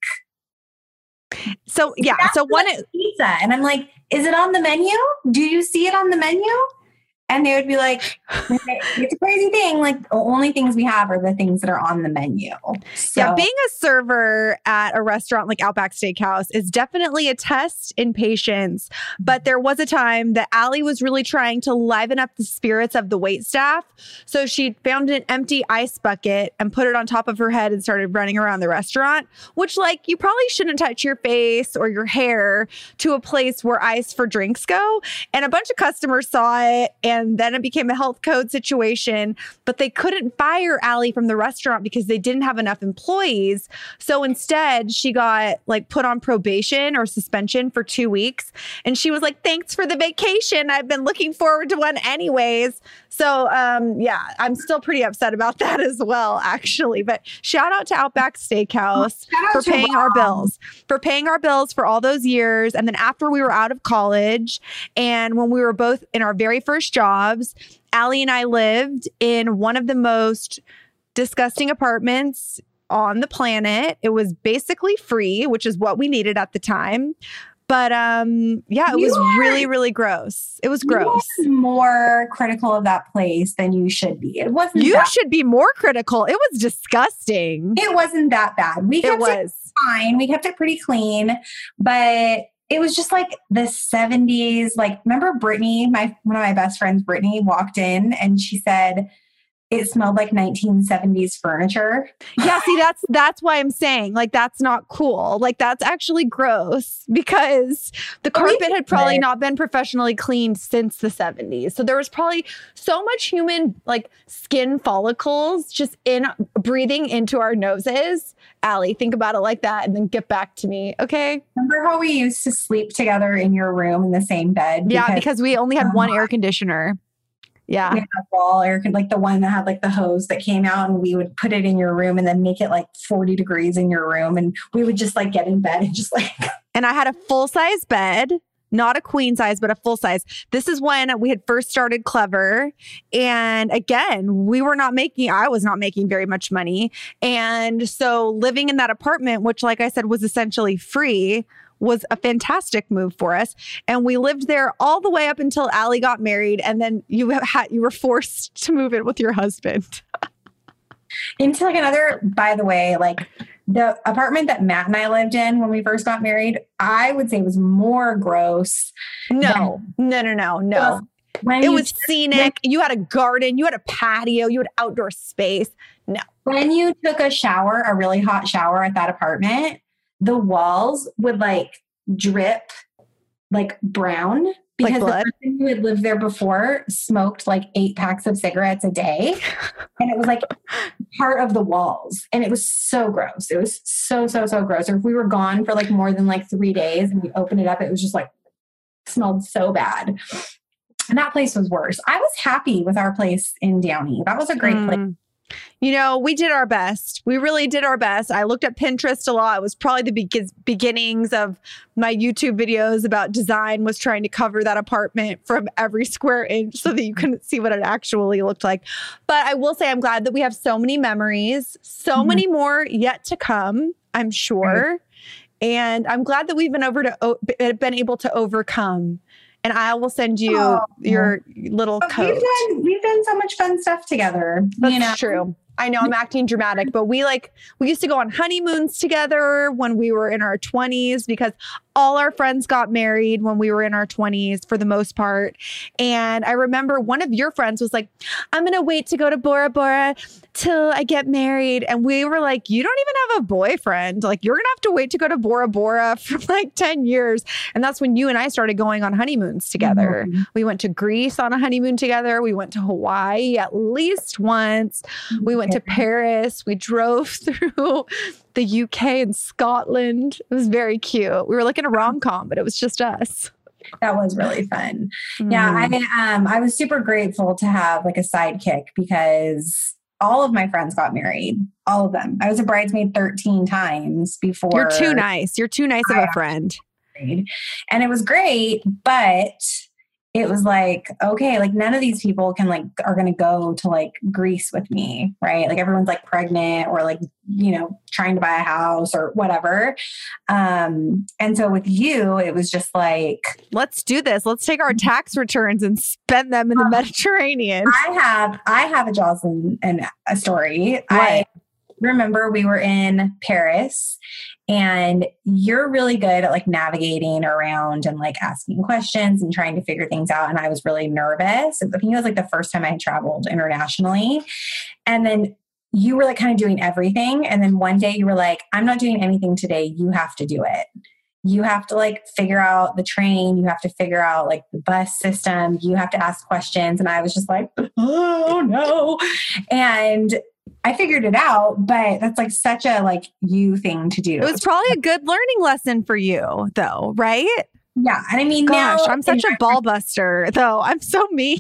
so yeah, so one is pizza, and I'm like, is it on the menu? Do you see it on the menu? And they would be like, it's a crazy thing. Like the only things we have are the things that are on the menu. So. Yeah, being a server at a restaurant like Outback Steakhouse is definitely a test in patience. But there was a time that Allie was really trying to liven up the spirits of the waitstaff. So she found an empty ice bucket and put it on top of her head and started running around the restaurant, which like you probably shouldn't touch your face or your hair to a place where ice for drinks go. And a bunch of customers saw it and And then it became a health code situation, but they couldn't fire Allie from the restaurant because they didn't have enough employees. So instead, she got like put on probation or suspension for two weeks. And she was like, thanks for the vacation. I've been looking forward to one anyways. So um, yeah, I'm still pretty upset about that as well, actually. But shout out to Outback Steakhouse for paying our bills, for paying our bills for all those years. And then after we were out of college and when we were both in our very first jobs, Allie and I lived in one of the most disgusting apartments on the planet. It was basically free, which is what we needed at the time. But um, yeah, it you was are, really, really gross. It was gross. You are more critical of that place than you should be. It wasn't. You that should be more critical. It was disgusting. It wasn't that bad. We kept it was it fine. We kept it pretty clean, but it was just like the seventies. Like, remember Brittany, my one of my best friends, Brittany, walked in and she said it smelled like nineteen seventies furniture. Yeah, see, that's that's why I'm saying like that's not cool. Like that's actually gross because the carpet had probably not been professionally cleaned since the seventies. So there was probably so much human like skin follicles just in breathing into our noses. Allie, think about it like that and then get back to me, okay? Remember how we used to sleep together in your room in the same bed? Because, yeah, because we only had oh one my. air conditioner. Yeah. We had a wall air, like the one that had like the hose that came out, and we would put it in your room and then make it like forty degrees in your room. And we would just like get in bed and just like. And I had a full size bed, not a queen size, but a full size. This is when we had first started Clever. And again, we were not making, I was not making very much money. And so living in that apartment, which like I said, was essentially free, was a fantastic move for us. And we lived there all the way up until Allie got married. And then you had, you were forced to move in with your husband. into like another, by the way, like the apartment that Matt and I lived in when we first got married, I would say was more gross. No, no, no, no, no. When it you, was scenic. You had a garden, you had a patio, you had outdoor space. No. When you took a shower, a really hot shower at that apartment, the walls would like drip like brown because Like the blood? person who had lived there before smoked like eight packs of cigarettes a day. And it was like part of the walls. And it was so gross. It was so, so, so gross. Or if we were gone for like more than like three days and we opened it up, it was just like smelled so bad. And that place was worse. I was happy with our place in Downey. That was a great Mm. place. You know, we did our best. We really did our best. I looked at Pinterest a lot. It was probably the be- beginnings of my YouTube videos about design, was trying to cover that apartment from every square inch so that you couldn't see what it actually looked like. But I will say I'm glad that we have so many memories, so Mhm. many more yet to come, I'm sure. And I'm glad that we've been over to o- been able to overcome. And I will send you Oh. your little But coat. we've done we've done so much fun stuff together. That's you know? true. I know I'm acting dramatic, but we like, we used to go on honeymoons together when we were in our twenties because all our friends got married when we were in our twenties for the most part. And I remember one of your friends was like, I'm going to wait to go to Bora Bora till I get married. And we were like, you don't even have a boyfriend. Like, you're going to have to wait to go to Bora Bora for like ten years. And that's when you and I started going on honeymoons together. Mhm. We went to Greece on a honeymoon together. We went to Hawaii at least once. We went to Paris. We drove through the U K and Scotland. It was very cute. We were like in a rom-com, but it was just us. That was really fun. Yeah, Mm. I um I was super grateful to have like a sidekick because all of my friends got married. All of them. I was a bridesmaid thirteen times before. You're too nice. You're too nice of I a friend. married. And it was great, but it was like, okay, like none of these people can like, are going to go to like Greece with me, right? Like everyone's like pregnant or like, you know, trying to buy a house or whatever. Um, and so with you, it was just like, Let's do this. Let's take our tax returns and spend them in the Mediterranean. I have, I have a Jocelyn and a story. I remember we were in Paris and you're really good at like navigating around and like asking questions and trying to figure things out. And I was really nervous. I think it was like the first time I had traveled internationally. And then you were like kind of doing everything. And then one day you were like, I'm not doing anything today. You have to do it. You have to like figure out the train. You have to figure out like the bus system. You have to ask questions. And I was just like, oh no. And I figured it out, but that's like such a like you thing to do. It was probably a good learning lesson for you, though, right? Yeah. And I mean, Gosh, now, I'm such a ball buster, though. I'm so mean.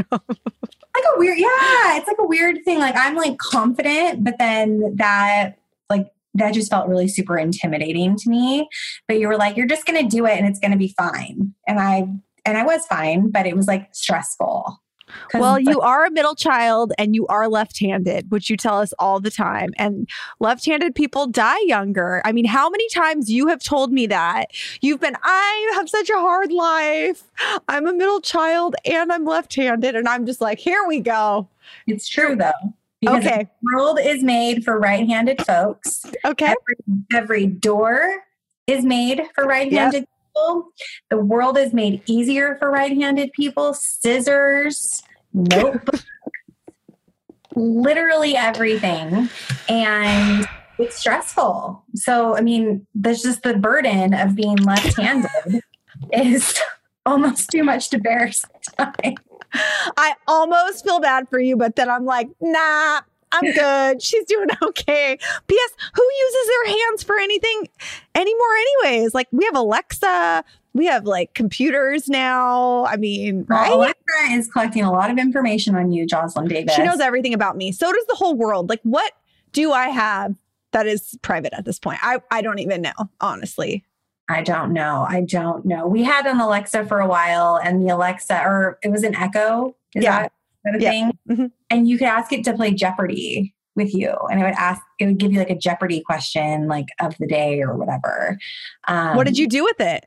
like a weird, yeah, it's like a weird thing. Like I'm like confident, but then that like that just felt really super intimidating to me. But you were like, you're just going to do it and it's going to be fine. And I, and I was fine, but it was like stressful. Well, it's you like, are a middle child and you are left-handed, which you tell us all the time. And left-handed people die younger. I mean, how many times you have told me that? You've been, I have such a hard life. I'm a middle child and I'm left-handed. And I'm just like, here we go. it's true though. Because Okay. the world is made for right-handed folks. Okay. Every, every door is made for right-handed people. The world is made easier for right-handed people. Scissors, notebooks, literally everything. And it's stressful. So, I mean, there's just the burden of being left-handed is almost too much to bear sometimes. I almost feel bad for you, but then I'm like, nah, I'm good. She's doing okay. P S. Who uses their hands for anything anymore anyways? Like we have Alexa, we have like computers now. I mean, right? Well, Alexa is collecting a lot of information on you, Jocelyn Davis. She knows everything about me. So does the whole world. Like what do I have that is private at this point? I, I don't even know, honestly. I don't know. I don't know. We had an Alexa for a while and the Alexa, or it was an Echo. Is Yeah. that, that a Yeah. thing? Mhm. And you could ask it to play Jeopardy with you. And it would ask, it would give you like a Jeopardy question, like of the day or whatever. Um, What did you do with it?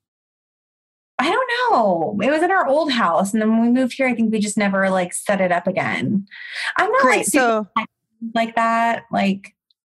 I don't know. It was in our old house. And then when we moved here, I think we just never like set it up again. I'm not Great. like super So like that. Like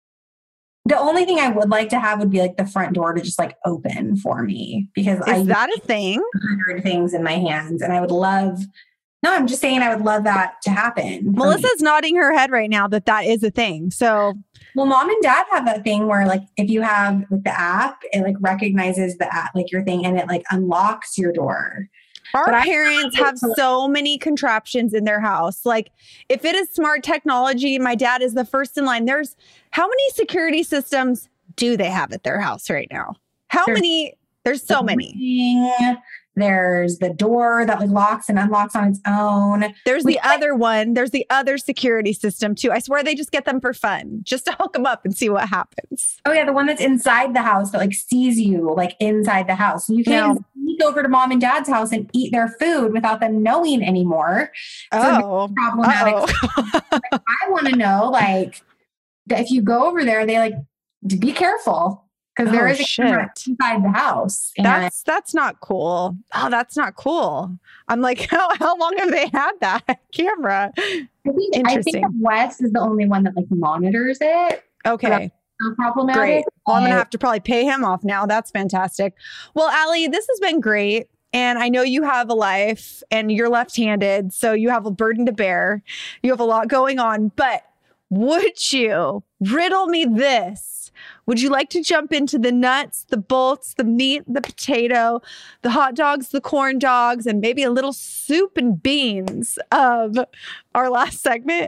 the only thing I would like to have would be like the front door to just like open for me because Is I that a thing? a hundred things in my hands and I would love, no, I'm just saying I would love that to happen. Melissa's nodding her head right now that that is a thing. So, well, mom and dad have that thing where like, if you have like the app, it like recognizes the app, like your thing and it like unlocks your door. our But I- parents have so many contraptions in their house. Like if it is smart technology, my dad is the first in line. There's how many security systems do they have at their house right now? How There's- many? There's so many. Ring. There's the door that like locks and unlocks on its own. There's We- the other one. There's the other security system too. I swear they just get them for fun, just to hook them up and see what happens. Oh yeah, the one that's inside the house that like sees you like inside the house. So you can't No. sneak over to mom and dad's house and eat their food without them knowing anymore. So Oh, problematic. uh-oh. I want to know like that if you go over there, they like be careful because there Oh, is a camera shit. inside the house. And That's that's not cool. Oh, that's not cool. I'm like, how how long have they had that camera? I think, I think Interesting. that Wes is the only one that like monitors it. Okay. So problematic. Great. Well, I'm going to but- have to probably pay him off now. That's fantastic. Well, Allie, this has been great. And I know you have a life and you're left-handed, so you have a burden to bear. You have a lot going on. But would you riddle me this? Would you like to jump into the nuts, the bolts, the meat, the potato, the hot dogs, the corn dogs, and maybe a little soup and beans of our last segment?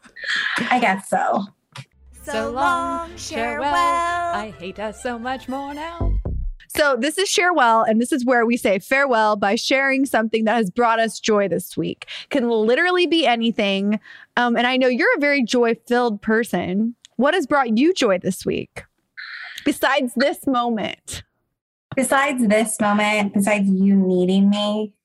I guess so. So long, farewell. I hate us so much more now. So this is Share Well, and this is where we say farewell by sharing something that has brought us joy this week. Can literally be anything. Um, and I know you're a very joy-filled person. What has brought you joy this week? Besides this moment. Besides this moment, besides you needing me,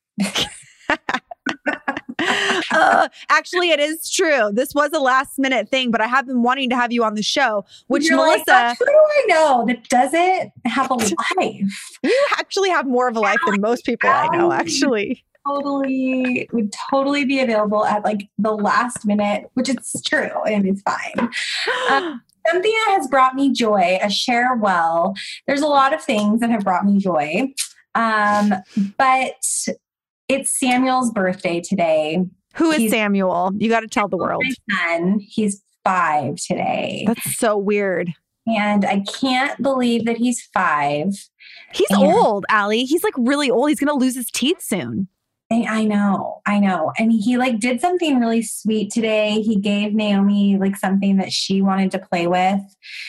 uh, actually, it is true. This was a last minute thing, but I have been wanting to have you on the show, which you're like, Melissa, who do I know that doesn't have a life? you actually have more of a life than most people I know, actually. Totally would totally be available at like the last minute, which is true and it's fine. Um, something that has brought me joy, a share well. There's a lot of things that have brought me joy, um, but it's Samuel's birthday today. Who is He's- Samuel? You got to tell the world. My son, he's five today, That's so weird. and I can't believe that he's five. He's And- old, Allie. He's like really old. He's going to lose his teeth soon. I I know, I know. And he like did something really sweet today. He gave Naomi like something that she wanted to play with.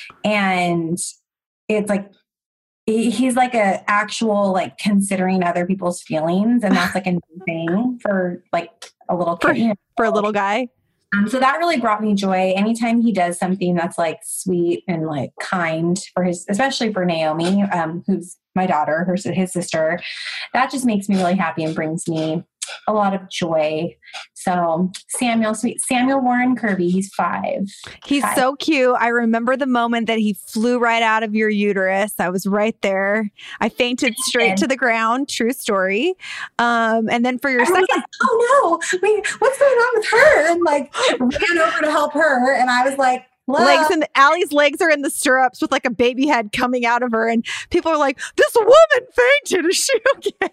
And it's like, he- he's like a actual, like considering other people's feelings. And that's like a new thing for like a little For- kid. you know? For a little guy. Um, so that really brought me joy. Anytime he does something that's like sweet and like kind for his, especially for Naomi, um, who's my daughter, her his sister, that just makes me really happy and brings me a lot of joy. So Samuel, sweet Samuel Warren Kirby, he's five. He's Five. so cute. I remember the moment that he flew right out of your uterus. I was right there. I fainted straight to the ground. True story. Um, and then for your I was second, like, oh no, wait, what's going on with her? And like ran over to help her. And I was like, hello? legs and Allie's legs are in the stirrups with like a baby head coming out of her, and people are like, "This woman fainted. Is she okay?"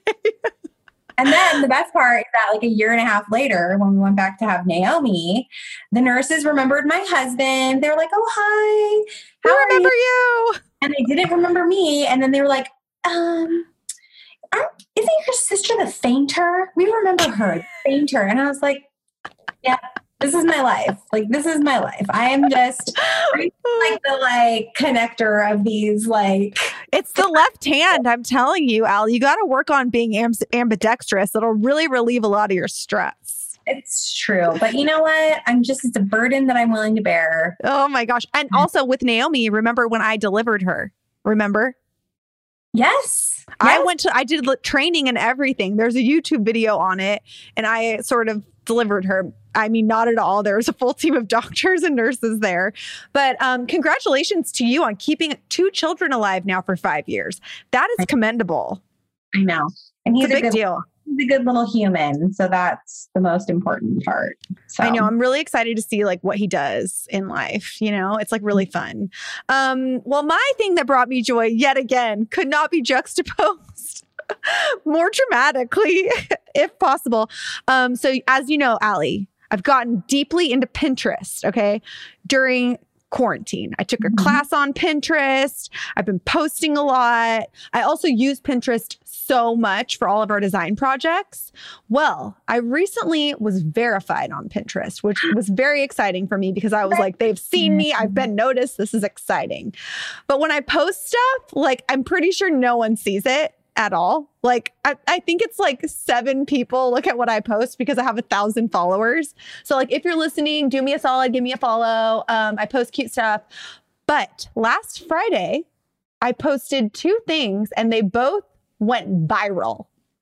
And then the best part is that like a year and a half later, when we went back to have Naomi, the nurses remembered my husband. They were like, oh, hi. I How are remember you? you. And they didn't remember me. And then they were like, um, aren't, isn't your sister the fainter? We remember her, the fainter. And I was like, yeah, this is my life. Like, this is my life. I am just I'm like the like connector of these like It's the left hand. I'm telling you, Al. You got to work on being amb- ambidextrous. It'll really relieve a lot of your stress. it's true. But you know what? I'm just it's a burden that I'm willing to bear. Oh my gosh! And also with Naomi, remember when I delivered her? Remember? Yes. I Yes. went to, I did li- training and everything. There's a YouTube video on it, and I sort of delivered her. I mean, not at all. There was a full team of doctors and nurses there. But um, congratulations to you on keeping two children alive now for five years. That is commendable. I know. And he's it's a, a big good, deal. He's a good little human. So that's the most important part. So. I know. I'm really excited to see like what he does in life. You know, it's like really fun. Um, well, my thing that brought me joy yet again could not be juxtaposed more dramatically, if possible. Um, so as you know, Allie, I've gotten deeply into Pinterest, okay, during quarantine. I took a mm-hmm. class on Pinterest. I've been posting a lot. I also use Pinterest so much for all of our design projects. Well, I recently was verified on Pinterest, which was very exciting for me because I was like, they've seen me. I've been noticed. This is exciting. But when I post stuff, like, I'm pretty sure no one sees it at all. Like, I, I think it's like seven people look at what I post because I have a thousand followers. So like, if you're listening, do me a solid, give me a follow. Um, I post cute stuff. But last Friday, I posted two things and they both went viral.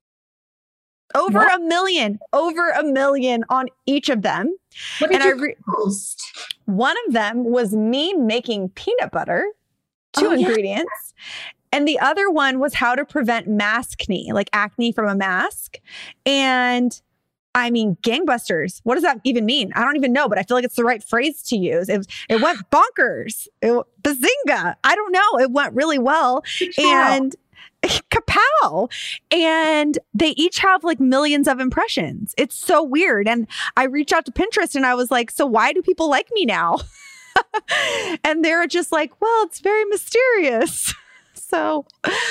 Over what? a million, over a million on each of them. What did and you I re- post? One of them was me making peanut butter, two oh, ingredients. Yeah. And the other one was how to prevent maskne, like acne from a mask. And I mean, gangbusters. What does that even mean? I don't even know, but I feel like it's the right phrase to use. It, it went bonkers. It, bazinga. I don't know. It went really well. And kapow. And they each have like millions of impressions. It's so weird. And I reached out to Pinterest and I was like, so why do people like me now? And they're just like, well, it's very mysterious. So,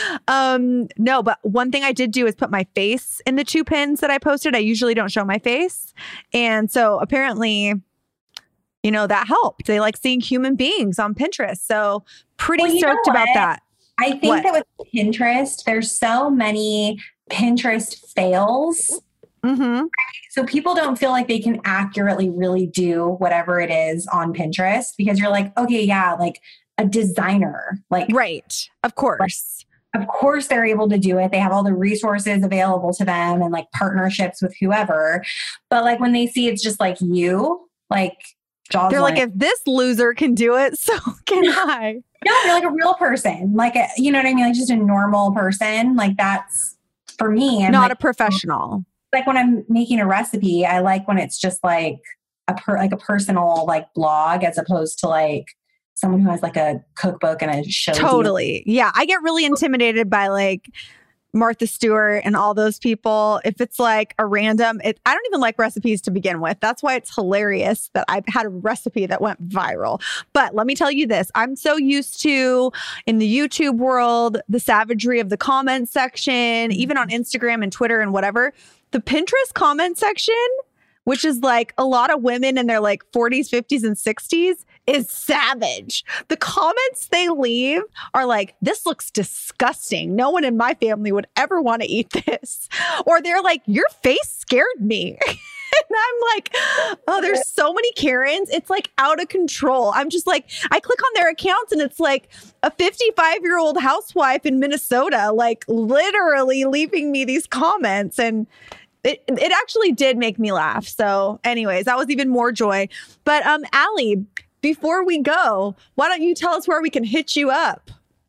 um, no, but one thing I did do is put my face in the two pins that I posted. I usually don't show my face. And so apparently, you know, that helped. They like seeing human beings on Pinterest. So pretty well, stoked about that. I think what? that with Pinterest, there's so many Pinterest fails. Mm-hmm. So people don't feel like they can accurately really do whatever it is on Pinterest because you're like, okay, yeah, like a designer, like, right. Of course. Of course they're able to do it. They have all the resources available to them and like partnerships with whoever. But like when they see it's just like you, like jaws they're like, if this loser can do it, so can I. No, you're like a real person. Like, a, you know what I mean? Like just a normal person. Like that's for me. I'm not like, a professional. Like when I'm making a recipe, I like when it's just like a per, like a personal like blog as opposed to like someone who has like a cookbook and a show. Totally. Yeah. I get really intimidated by like Martha Stewart and all those people. If it's like a random, it, I don't even like recipes to begin with. That's why it's hilarious that I've had a recipe that went viral. But let me tell you this, I'm so used to in the YouTube world, the savagery of the comment section, even on Instagram and Twitter and whatever, the Pinterest comment section, which is like a lot of women in their like forties, fifties, and sixties, is savage. The comments they leave are like, this looks disgusting. No one in my family would ever want to eat this. Or they're like, your face scared me. And I'm like, oh, there's so many Karens. It's like out of control. I'm just like, I click on their accounts and it's like a fifty-five year old housewife in Minnesota, like literally leaving me these comments. And It it actually did make me laugh. So anyways, that was even more joy. But um, Allie, before we go, why don't you tell us where we can hit you up?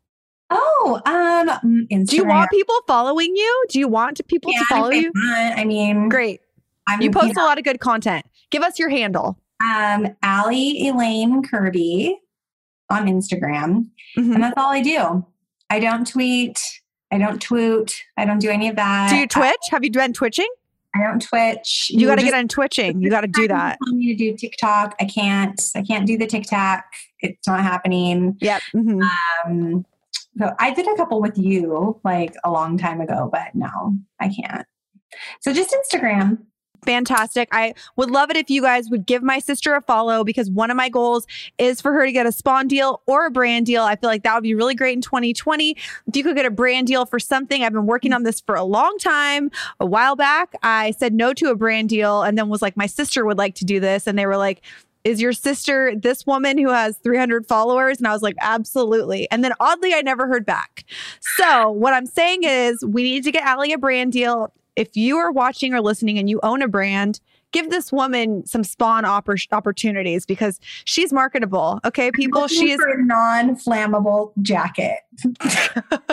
Oh, um, Instagram. Do you want people following you? Do you want people yeah, to follow you? I mean, great. I'm, you post you know, a lot of good content. Give us your handle. Um, Allie Elaine Kirby on Instagram. Mm-hmm. And that's all I do. I don't tweet. I don't twoot. I don't do any of that. Do you Twitch? I, Have you been twitching? I don't Twitch. You, you got to get on twitching. You got to do that. I need to do TikTok. I can't. I can't do the TikTok. It's not happening. Yep. Mm-hmm. Um, so I did a couple with you like a long time ago, but no, I can't. So just Instagram. Fantastic. I would love it if you guys would give my sister a follow because one of my goals is for her to get a Spawn deal or a brand deal. I feel like that would be really great in twenty twenty. If you could get a brand deal for something, I've been working on this for a long time. A while back, I said no to a brand deal and then was like, my sister would like to do this. And they were like, is your sister this woman who has three hundred followers? And I was like, absolutely. And then oddly, I never heard back. So what I'm saying is we need to get Allie a brand deal. If you are watching or listening and you own a brand, give this woman some Spawn oppor- opportunities because she's marketable. Okay, people, she is a non-flammable jacket.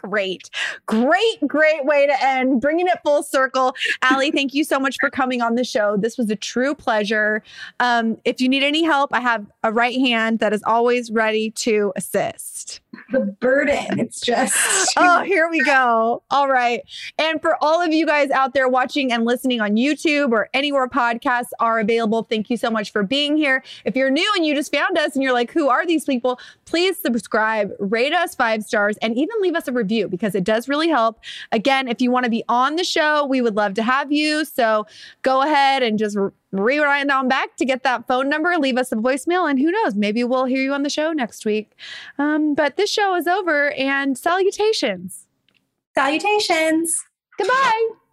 Great, great, great way to end, bringing it full circle. Allie, thank you so much for coming on the show. This was a true pleasure. Um, if you need any help, I have a right hand that is always ready to assist. The burden, it's just... Oh, here we go. All right. And for all of you guys out there watching and listening on YouTube or anywhere podcasts are available, thank you so much for being here. If you're new and you just found us and you're like, who are these people? Please subscribe, rate us five stars, and even leave us a review because it does really help. Again, if you want to be on the show, we would love to have you. So go ahead and just rewind on back to get that phone number, leave us a voicemail, and who knows, maybe we'll hear you on the show next week. Um, but this show is over, and salutations. Salutations. Goodbye.